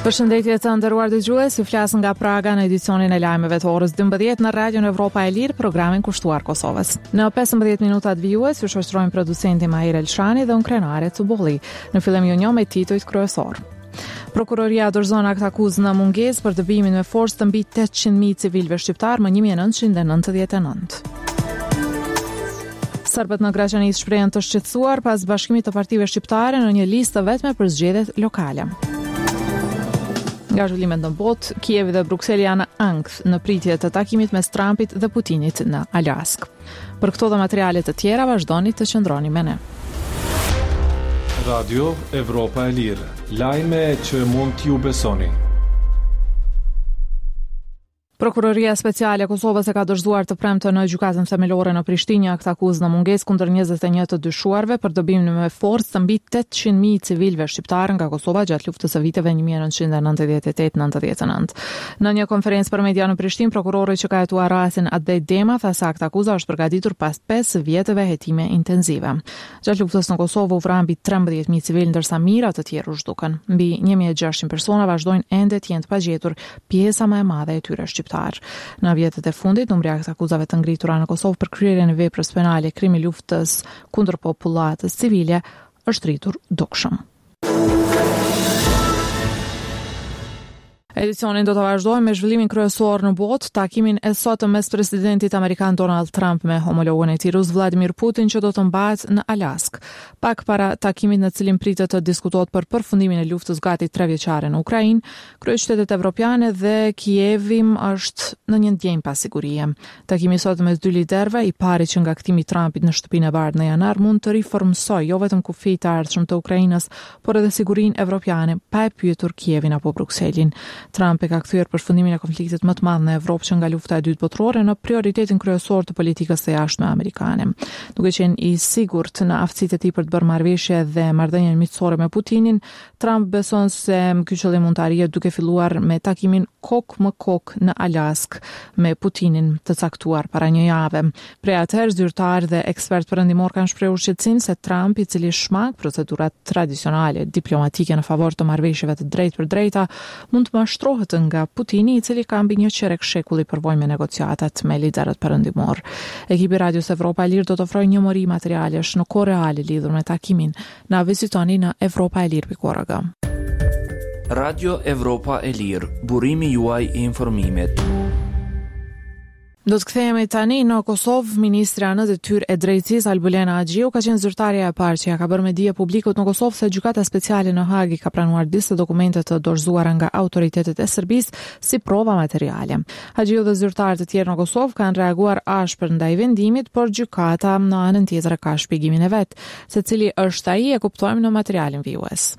Përshëndetje të nderuar dëgjues, ju flas nga Praga në edicionin e lajmeve të orës 12 në Radion Evropa e Lirë, programin kushtuar Kosovës. Në 15 minutat vijues ju shoqërojmë producenti Mahir Elshani dhe unë Krenare Cubolli. Në fillim ju njoh me titujt kryesor. Prokuroria dorëzon akt akuzë në mungesë për dëbimin me forcë të mbi 800.000 civilëve shqiptar më 1999. Serbët në Graçanisë shprehen të shqetësuar pas bashkimit të partive shqiptare në një listë të vetme për zgjedhjet lokale. Nga zhvillimet në botë, Kievi dhe Brukseli janë ankth në pritje të takimit mes Trumpit dhe Putinit në Alaskë. Për këto dhe materiale të tjera vazhdoni të qëndroni me ne. Radio Evropa e Lirë, lajme që mund t'ju besoni. Prokuroria Speciale e Kosovës e ka dorëzuar të premte në gjykatën themelore në Prishtinë akt akuzë në mungesë kundër 21 të dyshuarve për dëbimin me forcë të mbi 800.000 civilëve shqiptar nga Kosova gjatë luftës së viteve 1998-99. Në një konferencë për media në Prishtinë, prokurori që ka hetuar rastin Adej Dema tha se akt akuza është përgatitur pas 5 vjetëve hetime intensive. Gjatë luftës në Kosovë u vranë mbi 13.000 civilë ndërsa mijëra të tjerë u zhdukën. Mbi 1.600 persona vazhdojnë ende të jenë të pagjetur, pjesa më e madhe e tyre shqiptar. Në vjetët e fundit, numri i akuzave të ngritura në Kosovë për kryerjen e veprës penale, krimi luftës kundër popullatës civile është rritur dukshëm. Edicionin do të vazhdojmë me zhvillimin kryesor në botë, takimin e sotëm mes presidentit amerikan Donald Trump me homologun e tij rus Vladimir Putin që do të mbahet në Alaskë. Pak para takimit në cilin pritet të diskutohet për përfundimin e luftës gati 3 vjeçare në Ukrainë, kryeqytetet evropiane dhe Kievi është në një ndjenjë pasigurie. Takimi sot mes dy liderëve, i pari që nga kthimi i Trumpit në shtëpinë e bardhë në janar mund të riformsojë jo vetëm kufijtë të ardhshëm të Ukrainës, por edhe sigurinë evropiane, pa e pyetur Kievin apo Brukselin. Trump e ka kthyer përfundimin e konfliktit më të madh në Evropë që nga lufta e dytë botërore në prioritetin kryesor të politikës së jashtme amerikane. Duke qenë i sigurt në aftësitë e tij për të bërë marrëveshje dhe marrëdhënie miqësore me Putinin, Trump beson se ky qëllim mund të arrihet duke filluar me takimin kok më kok në Alaskë me Putinin të caktuar para një jave. Prej atëherë zyrtar dhe ekspert perëndimor kanë shprehur shqetësim se Trump, i cili shmang procedurat tradicionale diplomatike në favor të marrëveshjeve të drejtë për drejta, mund të mashtrohet nga Putini, i cili ka mbi një qerek shekulli përvojë me negociatat me liderët perëndimor. Ekipi Radios Evropa e Lirë do të ofrojë një mori materialesh në kohë reale lidhur me takimin. Na vizitoni në evropaelir.org. Radio Evropa e Lirë, burimi juaj i informimit. Do të kthehemi tani në Kosovë. Ministra në detyrë e drejtësisë Albulena Axhiu ka qenë zyrtarja e parë që ja ka bërë me dije publikut në Kosovë se gjykata speciale në Hag ka pranuar disa dokumente të dorëzuara nga autoritetet e Serbisë si prova materiale. Axhiu dhe zyrtarët e tjerë në Kosovë kanë reaguar ashpër ndaj vendimit, por gjykata në anën tjetër ka shpjegimin e vet. Se cili është ai e kuptojmë në materialin vijues.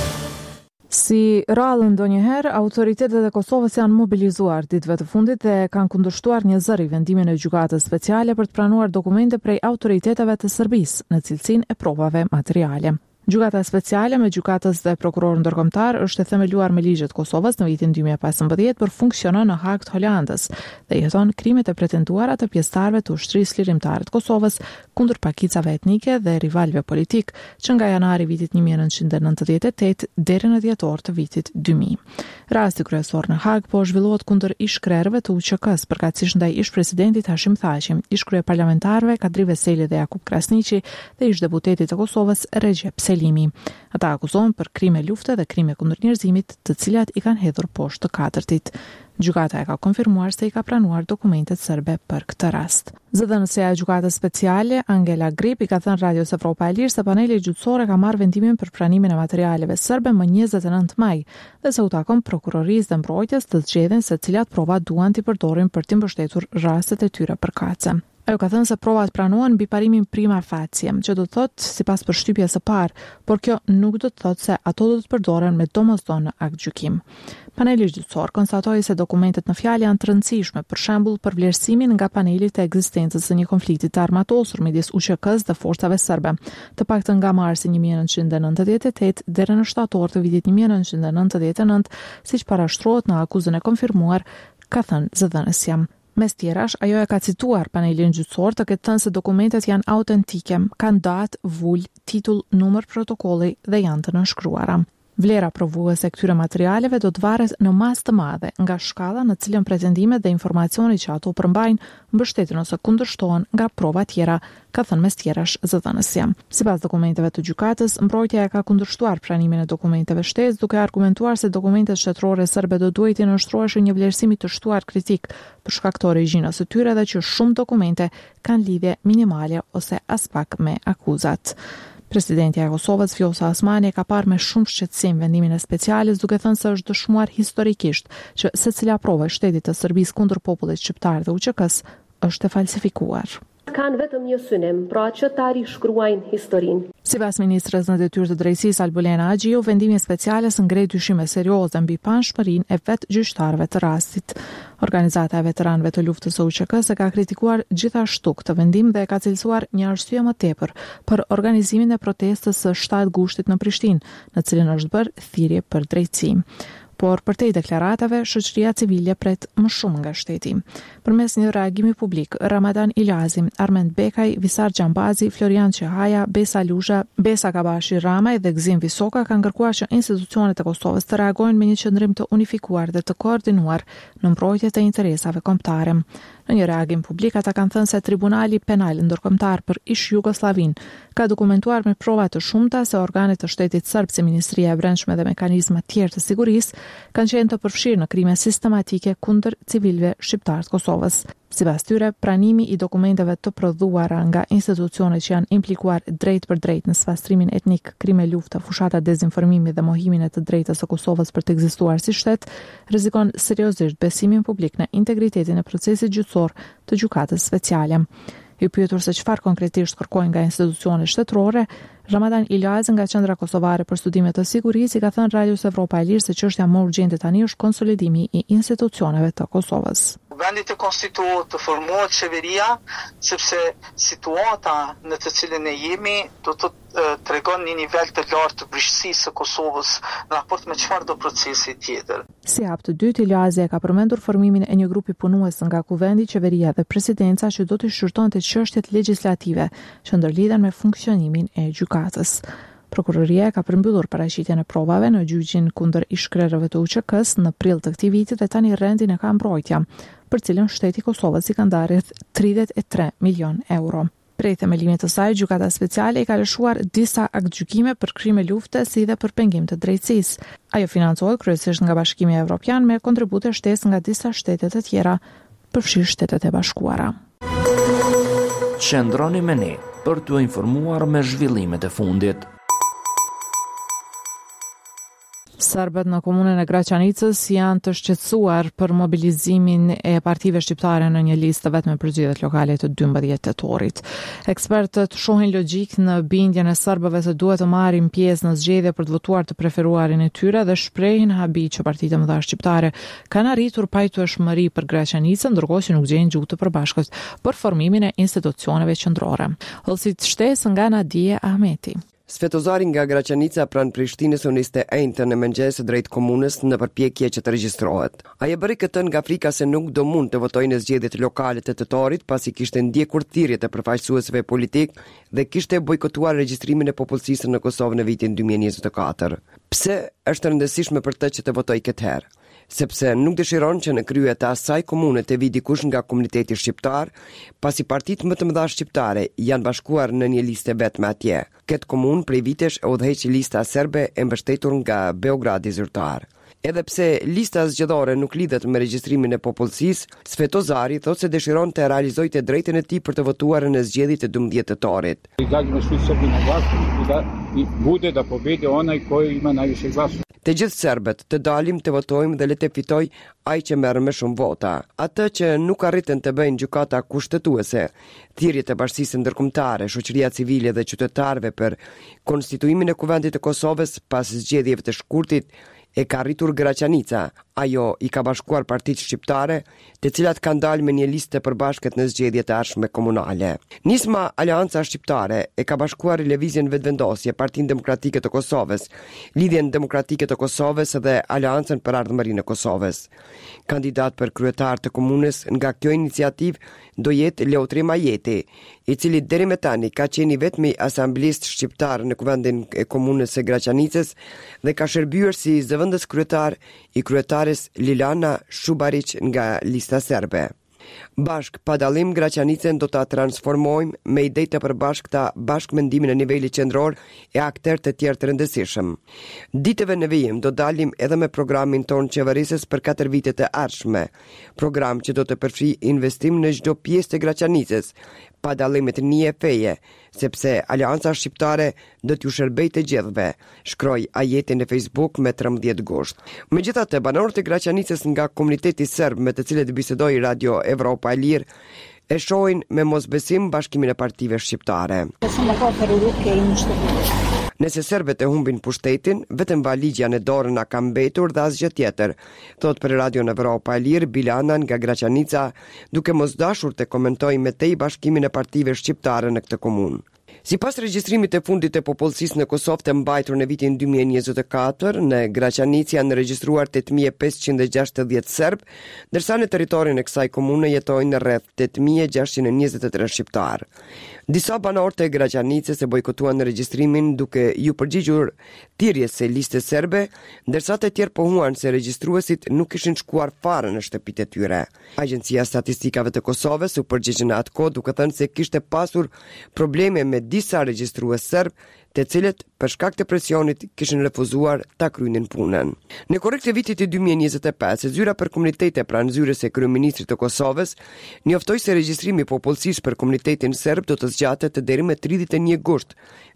Si rallën ndonjëherë, autoritetet e Kosovës janë mobilizuar ditëve të fundit dhe kanë kundërshtuar një zëri vendimin e gjykatës speciale për të pranuar dokumente prej autoriteteve të Serbisë në cilësinë e provave materiale. Gjykata speciale me gjykatës dhe prokuror ndërkombëtar është e themeluar me ligjet Kosovës në vitin 2015, por funksionon në Hag të Holandës dhe jeton krimet e pretenduara të pjesëtarëve të ushtrisë lirimtare të Kosovës kundër pakicave etnike dhe rivalëve politik që nga janari vitit 1998 deri në dhjetor të vitit 2000. Rasti kryesor në Hag po zhvillohet kundër ish-krerëve të UÇK-s, përkatësisht ndaj ish-presidentit Hashim Thaçi, ish-kryeparlamentarëve Kadri Veseli dhe Jakub Krasniqi dhe ish-deputetit të Kosovës Recep Selimi. Ata akuzohen për krime lufte dhe krime kundër njerëzimit, të cilat i kanë hedhur poshtë të katërtit. Gjykata e ka konfirmuar se i ka pranuar dokumentet serbe për këtë rast. Zëdhënësia e gjykatës speciale, Angela Grip, i ka thënë Radios Evropa e Lirë se paneli gjyqësor ka marrë vendimin për pranimin e materialeve serbe më 29 maj dhe se u takon prokurorisë dhe mbrojtjes të zgjedhin se cilat prova duan t'i përdorin për t'i mbështetur rastet e tyre përkatëse. Ajo ka thënë se provat pranohen mbi parimin prima facie, që do të thotë sipas përshtypjes së parë, por kjo nuk do të thotë se ato do të përdoren me domosdoshmëri në aktgjykim. Paneli gjyqësor konstatoi se dokumentet në fjalë janë të rëndësishme, për shembull për vlerësimin nga paneli të ekzistencës së një konflikti të armatosur midis UÇK-s dhe forcave serbe, të paktën nga marsi 1998 deri në shtator të vitit 1999, siç parashtrohet në akuzën e konfirmuar, ka thënë zëdhënësja. Mes tjerash, ajo e ka cituar panelin gjyqësor të ketë thënë se dokumentet janë autentike, kanë datë, vull, titull, numër protokolli dhe janë të nënshkruara. Vlera provuese e këtyre materialeve do të varet në masë të madhe nga shkalla në cilën pretendimet dhe informacioni që ato përmbajnë mbështeten ose kundërshtohen nga prova tjera, ka thënë mes tjerash zëdhënësja. Sipas dokumenteve të gjykatës, mbrojtja e ka kundërshtuar pranimin e dokumenteve shtesë, duke argumentuar se dokumentet shtetërore serbe do duhet të nënshtroheshin një vlerësimi të shtuar kritik për shkak të origjinës së tyre dhe që shumë dokumente kanë lidhje minimale ose as pak me akuzat. Presidentja e Kosovës Vjosa Osmani ka parë me shumë shqetësim vendimin e speciales, duke thënë se është dëshmuar historikisht që secila provë e shtetit të Serbisë kundër popullit shqiptar dhe UÇK-s është e falsifikuar. Kanë vetëm një synim, pra që ta rishkruajnë historinë. Sipas ministres në detyrë të drejtësisë Albulena Agjiu, vendimi i speciales ngrej dyshime serioze mbi panshmërinë e vetë gjyqtarëve të rastit. Organizata e veteranëve të luftës së UÇK-s e ka kritikuar gjithashtu këtë vendim dhe e ka cilësuar një arsye më tepër për organizimin e protestës së 7 gushtit në Prishtinë, në cilën është bërë thirrje për drejtësi. Por përtej deklaratave, shoqëria civile pret më shumë nga shteti. Përmes një reagimi publik, Ramadan Ilazi, Armend Bekaj, Visar Xhambazi, Florian Çehaja, Besa Lusha, Besa Kabashi Ramaj dhe Gzim Visoka kanë kërkuar që institucionet e Kosovës të reagojnë me një qëndrim të unifikuar dhe të koordinuar në mbrojtje të interesave kombëtare. Në një reagim publik, ata kanë thënë se Tribunali Penal Ndërkombëtar për ish Jugoslavin ka dokumentuar me prova të shumta se organet të shtetit serb si Ministria e Brendshme dhe mekanizma tjerë të sigurisë kanë qenë të përfshirë në krime sistematike kundër civilëve shqiptar të Kosovës. Sipas tyre, pranimi i dokumenteve të prodhuara nga institucionet që janë implikuar drejt për drejt në sfastrimin etnik, krime lufte, fushata dezinformimi dhe mohimin e të drejtës së Kosovës për të ekzistuar si shtet, rrezikon seriozisht besimin publik në integritetin e procesit gjyqësor të gjykatës speciale. I pyetur se çfarë konkretisht kërkojnë nga institucionet shtetërore, Ramadan Ilazi nga Qendra Kosovare për Studime të Sigurisë i ka thënë Radios Evropa e Lirë se çështja më urgjente tani është konsolidimi i institucioneve të Kosovës. Vendi të konstituohet, të formohet qeveria, sepse situata në të cilën ne jemi do të tregon një nivel të lartë të brishësisë së Kosovës në raport me çfarë do procesi tjetër. Si hap të dytë, Ilazi ka përmendur formimin e një grupi punues nga Kuvendi, qeveria dhe presidenca që do të shqyrtonte çështjet legjislative që ndërlidhen me funksionimin e gjykatës. Prokuroria ka përmbyllur paraqitjen e provave në gjyqin kundër ish-krerëve të UÇK-s në prill të këtij viti dhe tani rendin e ka mbrojtja, për cilën shteti i Kosovës i ka ndarë 33 milion euro. Prej themelimit të saj, gjykata speciale i ka lëshuar disa aktgjykime për krime lufte si dhe për pengim të drejtësisë. Ajo financohet kryesisht nga Bashkimi Evropian me kontribute shtesë nga disa shtete të tjera, përfshirë Shtetet e Bashkuara. Qëndroni me ne për t'u informuar me zhvillimet e fundit. Serbët në komunën e Graçanicës janë të shqetësuar për mobilizimin e partive shqiptare në një listë vetme për zgjedhjet lokale të 12 tetorit. Ekspertët shohin logjik në bindjen e serbëve se duhet të marrin pjesë në zgjedhje për të votuar të preferuarin e tyre dhe shprehin habi që partitë e mëdha shqiptare kanë arritur pajtueshmëri për Graçanicën, ndërkohë që nuk gjejnë gjuhë të përbashkët për formimin e institucioneve qendrore. Hollësit shtesë nga Nadije Ahmeti. Sfetozari nga Graçanica pranë Prishtinës u niste ejnë në mëngjes drejt komunës në përpjekje që të regjistrohet. Ai e bëri këtë nga frika se nuk do mund të votojë në zgjedhjet lokale të tetorit pasi kishte ndjekur thirrjet e përfaqësuesve politik dhe kishte bojkotuar regjistrimin e popullsisë në Kosovë në vitin 2024. Pse është e rëndësishme për të që të votojë këtë herë? Sepse nuk dëshiron që në krye të asaj komune të vi dikush nga komuniteti shqiptar, pasi partitë më të mëdha shqiptare janë bashkuar në një listë vetme atje. Këtë komunë prej vitesh e udhëheqi lista serbe e mbështetur nga Beogradi zyrtar. Edhe pse lista zgjedhore nuk lidhet me regjistrimin e popullsisë, Svetozari thotë se dëshiron të realizojë të drejtën e tij për të votuar në zgjedhjet e 12 tetorit. Të gjithë serbët të dalim të votojmë dhe le të fitoj ai që merr më shumë vota. Atë që nuk arritën të bëjnë gjykata kushtetuese, thirrjet e bashkisë ndërkombëtare, shoqëria civile dhe qytetarëve për konstituimin e Kuvendit të Kosovës pas zgjedhjeve të shkurtit e ka rritur Graçanica. Ajo i ka bashkuar partitë shqiptare, të cilat kanë dalë me një listë të përbashkët në zgjedhjet e ardhshme komunale. Nisma Aleanca Shqiptare e ka bashkuar Lëvizjen Vetëvendosje, Partinë Demokratike të Kosovës, Lidhjen Demokratike të Kosovës dhe Aleancën për Ardhmërinë e Kosovës. Kandidat për kryetar të komunës nga kjo iniciativë do jetë Leotri Majeti, i cili deri me tani ka qenë vetmi asamblist shqiptar në kuvendin e komunës së Graçanicës dhe ka shërbyer si zëvendës kryetar i kryetares Lilana Shubarić nga lista serbe. Bashk pa dallim Graçanicën do ta transformojmë me ide të përbashkëta, bashkëmendimin në nivelit qendror e aktorë të tjerë të rëndësishëm. Ditëve në vijim do dalim edhe me programin ton qeverisës për 4 vitet e ardhshme, program që do të përfshi investim në çdo pjesë të Graçanicës, pa dallimet një feje, sepse Aleanca Shqiptare do t'ju shërbej të gjithëve, shkroi Ajeti në Facebook me 13 gusht. Megjithatë, banorët e Graçanicës nga komuniteti serb me të cilët bisedoi Radio Evropa e Lirë e shohin me mosbesim bashkimin e partive shqiptare. Nëse serbët e humbin pushtetin, vetëm valigja në dorë na ka mbetur dhe asgjë tjetër, thot për Radio Evropa e Lirë Bilana nga Graçanica, duke mos dashur të komentojë me tej bashkimin e partive shqiptare në këtë komunë. Sipas regjistrimit të fundit të popullsisë në Kosovë të mbajtur në vitin 2024, në Graçanicë janë regjistruar 8560 serb, ndërsa në territorin e kësaj komune jetojnë rreth 8623 shqiptar. Disa banorë të Graçanicës e bojkotuan regjistrimin duke ju përgjigjur thirrjes së listës serbe, ndërsa të tjerë pohuan se regjistruesit nuk kishin shkuar fare në shtëpitë e tyre. Agjencia Statistikave të Kosovës u përgjigj në atë kohë duke thënë se kishte pasur probleme me disa regjistrues serb, të cilët për shkak të presionit kishin refuzuar ta krynin punën. Në korrekt të vitit të 2025, zyra për komunitete pranë zyrës e kryeministrit të Kosovës njoftoi se regjistrimi i popullsisë për komunitetin serb do të zgjatet deri më 31 gusht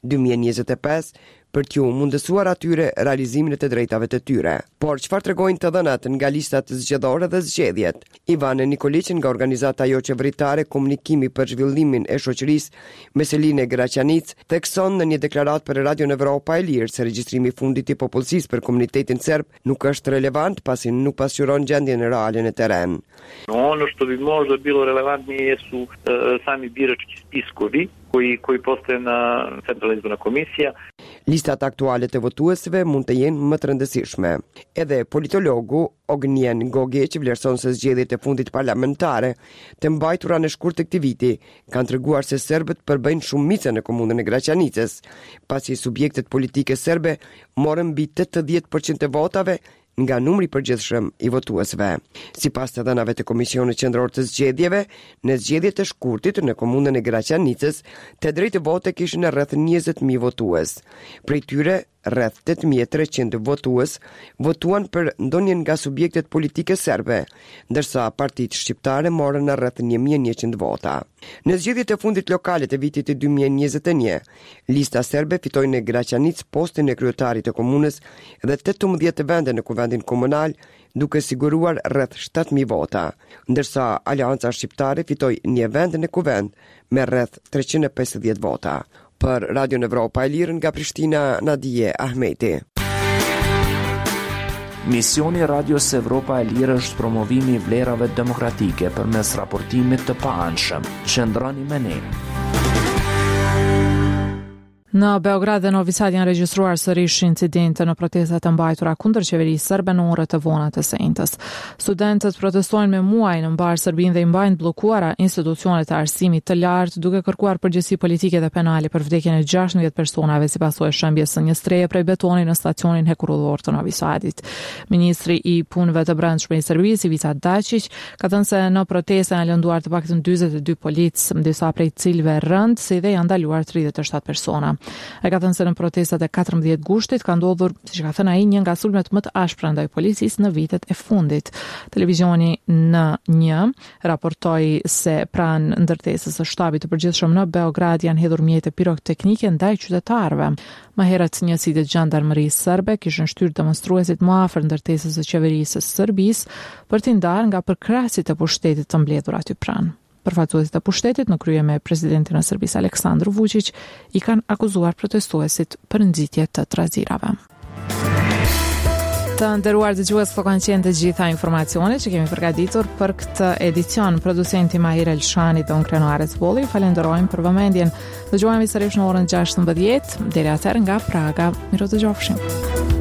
2025 për t'ju mundësuar atyre realizimin e të drejtave të tyre. Por çfarë tregojnë të dhënat nga listat zgjedhore dhe zgjedhjet? Ivan Nikolić nga organizata jo qeveritare Komunikimi për Zhvillimin e Shoqërisë Meselinë e Graçanicë thekson në një deklaratë për Radio Evropa e Lirë se regjistrimi i fundit i popullsisë për komunitetin serb nuk është relevant pasi nuk pasqyron gjendjen reale në teren. Ono što bi možda bilo relevantnije jesu sami birački spiskovi koji postoje na Centralna izborna komisija. Listat aktuale të votuesve mund të jenë më të rëndësishme. Edhe politologu Ognjen Gogić vlerëson se zgjedhjet e fundit parlamentare të mbajtura në shkurt të këtij viti kanë treguar se serbët përbëjnë shumicën në komunën e Graçanicës, pasi subjektet politike serbe morën mbi 80% të votave nga numri përgjithshëm i votuesve. Sipas të dhënave të Komisionit Qendror të Zgjedhjeve, në zgjedhjet e shkurtit në komunën e Graçanicës, të drejtë vote kishin rreth 20.000 votues. Prej tyre, rreth 8.300 votues votuan për ndonjën nga subjektet politike serbe, ndërsa partitë shqiptare morën rreth 1.100 vota. Në zgjedhjet e fundit lokale të vitit 2021, lista serbe fitoi në Graçanicë postin e kryetarit të komunës dhe 18 vende në kuvendin komunal, duke siguruar rreth 7.000 vota, ndërsa Aleanca Shqiptare fitoi një vend në kuvend me rreth 350 vota. Për Radio Evropa e Lirë nga Prishtina, Nadije Ahmeti. Misioni Radios Evropa e Lirë është promovimi i vlerave demokratike përmes raportimit të paanshëm. Qëndroni me ne. Në Beograd dhe Novi Sad janë regjistruar sërish incidente në protestat e mbajtura kundër qeverisë serbe në orët e vona të sentës. Studentët protestojnë me muaj në mbar Serbinë dhe i mbajnë bllokuara institucionet e arsimit të lartë duke kërkuar përgjegjësi politike dhe penale për vdekjen e 16 personave si pasojë e shembjes së një streje prej betoni në stacionin hekurullor të Novi Sadit. Ministri i punëve të brendshme i Serbisë, Ivica Dačić, ka thënë se në proteste janë lënduar të paktën 42 policë, disa prej cilëve rënd, si dhe janë ndaluar 37 persona. E ka thënë se në protestat e 14 gushtit ka ndodhur, siç ka thënë ai, një nga sulmet më të ashpra ndaj policisë në vitet e fundit. Televizioni N1 raportoi se pranë ndërtesës së shtabit të përgjithshëm në Beograd janë hedhur mjete piroteknike ndaj qytetarëve. Më herët njësitë e gjandarmerisë serbe kishin shtyrë demonstruesit më afër ndërtesës së qeverisë së Serbisë për t'i ndarë nga përkrahasit e pushtetit të mbledhur aty pranë. Përfaqësuesit e pushtetit në krye me presidentin e Serbisë Aleksandar Vučić i kanë akuzuar protestuesit për nxitje të trazirave. Të nderuar dëgjues, këto kanë qenë të gjitha informacionet që kemi përgatitur për këtë edicion. Producenti Mahir Elshani dhe unë Krenuare Zbolli, falenderojmë për vëmendjen. Dëgjohemi sërish në orën 16:00. Deri atëherë nga Praga, miru dëgjofshim.